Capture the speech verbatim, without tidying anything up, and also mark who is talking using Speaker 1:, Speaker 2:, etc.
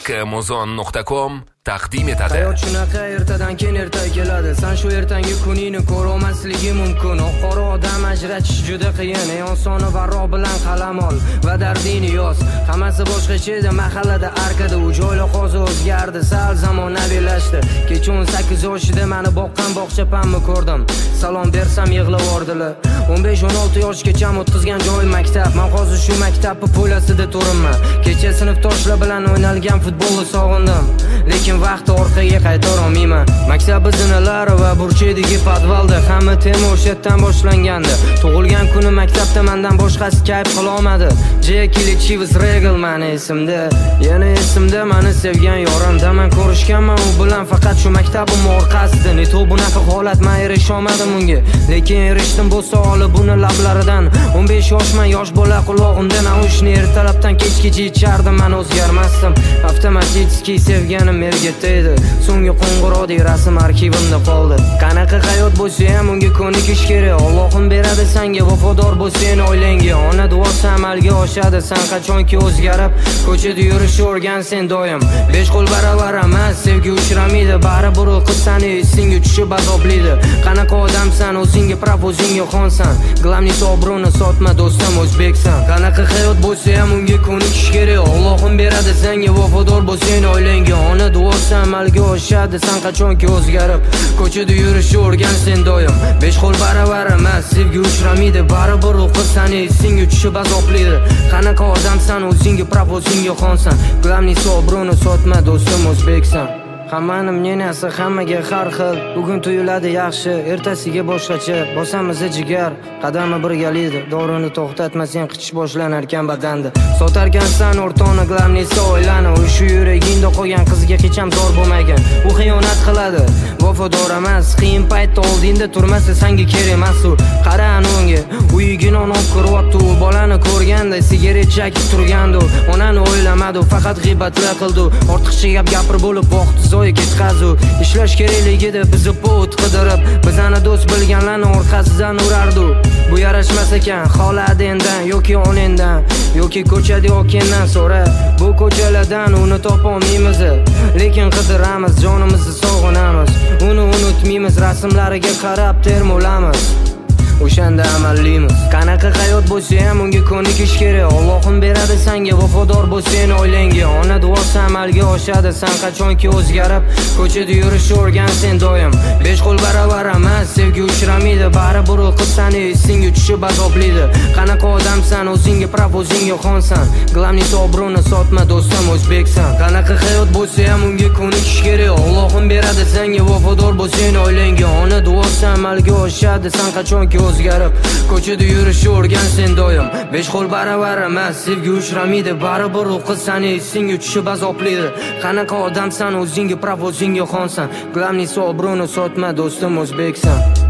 Speaker 1: Kamozon nuqta com taqdim etadi.
Speaker 2: Hayot shunaqa, ertadan keyin erta keladi. Sen shu ertangi kuningni ko'rolmasligi mumkin. Oxiri odam ajratish juda qiyin. Ey soni varro bilan qalam ol va dardingni yoz. Hammasi boshqacha edi mahallada arkada. U joylar hozir o'zgardi, sal zamonaviylashdi. Kecha o'n sakkiz yoshida meni boqqan bog'chapamni ko'rdim. Salom bersam yig'lab yordilar. o'n besh o'n olti yoshgacha o'tkazgan joy maktab. Men hozir shu maktabni po'lasida turibman. Kecha sinfdoshlar bilan o'ynalgan futbolni sog'indim. Lekin vaqt orqaga qayta olmayman. Maktab zinalari va burchedagi podvalda hamma tema o'shadan boshlangandi. Tug'ilgan kuni maktabda mendan boshqasi kayf qila olmadi. Jekili Chivas Regal meni esimda. Yana esimda meni sevgan yorimda men ko'rishganman u bilan faqat shu maktabim orqasida. Neto bunaqa holat men erisha olmadim unga. Lekin erishdim bu savoli buni lablaridan. o'n besh yoshman, yosh bola qulog'imda naushni ertalabdan kechgacha ichardim, men o'zgarmasdim. Avtomatический sevganim mergata edi. So'nggi qo'ng'iroqdek rasm arxivimda qoldi. Qanaqa hayot bo'lsa ham unga ko'nikish kerak. Allohim beradi senga vafodor bo'lsang oilangga. Ona duosi amalga oshadi sen qachonki o'zgarib ko'chada yurishni o'rgansen doim. Besh qo'l baravar emas, sevgi uchramaydi. Baribir qiz seni esingga tushib azoblaydi. Qanaqa odamsan, o'zingga prab, o'zingga xonsan. Glavni sobroni sotma do'stim, o'zbeksan. Qanaqa hayot bo'lsa ham unga ko'nikish kerak. Allohim beradi senga vafodor bo'lsang oilangga. Ona duosi amalga oshadi sen qachonki o'zgarib ko'chada yurishni o'rgansen doim. Besh qo'l baravar emas, sevgi uchramaydi. Baribir qiz seni esingga tushib azoblaydi. Qanaqa odamsan, o'zingga prab, o'zingga xonsan. Glavni sobroni sotma do'stim, o'zbeksan. Hammaning menasi hammaga har xil. Bugun tuyuladi yaxshi, ertasiga boshqacha. Bosamiz jigar, qadami birgalikda. Dorini to'xtatmasang qichish boshlanar ekan badanda. Sotarkansan o'rtoni glavnisi oilani. U shu yuragingda qolgan qizga hech ham zo'r bo'lmagan. U xiyonat qiladi, vafodor emas. Qiyin paytda oldingda turmasa senga kerak emas u. Qara unga, uyiga non olib kiryapti. U bolani ko'rganda sigaret chekib turgandi. Onani o'ylamadi, faqat g'iybatlar qildi. Ortiqcha gap gapir bo'lib vaqt zo'y ketqazu. Ishlash kerakligida bizni pot qidirib, bizani do'st bilganlarni orqasidan urardi. Bu yarashmas ekan, xoladi endan yoki onendan yoki ko'chada okendan so'ra. Bu ko'chalardan uni topolmaymiz, lekin qidiramiz, jonimizni sog'inamiz. Uni unutmaymiz, rasmlariga qarab termolamiz. O'shanda amallaymiz. Qanaqa hayot bo'lsa ham unga ko'nikish kerak. Allohim beradi senga vafodor bo'lsang oilangga. Ona duosi amalga oshadi sen qachonki o'zgarib ko'chada yurishni o'rgansen doim. Besh qo'l baravar emas, sevgi uchramaydi. Baribir qiz seni esingga tushib azoblaydi. Qanaqa odamsan, o'zingga prab, o'zingga xonsan. Glavni sobroni sotma do'stim, o'zbeksan. Qanaqa hayot bo'lsa ham unga ko'nikish kerak. Allohim beradi senga vafodor bo'lsang oilangga. Ona duosi amalga oshadi sen qachonki o'zgarib ko'chada yurishni o'rgansen doim. Besh qo'l baravar emas, sevgi uchramaydi. Baribir qiz seni esingga tushib azoblaydi. Qanaqa odamsan, o'zingga prab, o'zingga xonsan. Glavni sobroni sotma do'stim, o'zbeksan.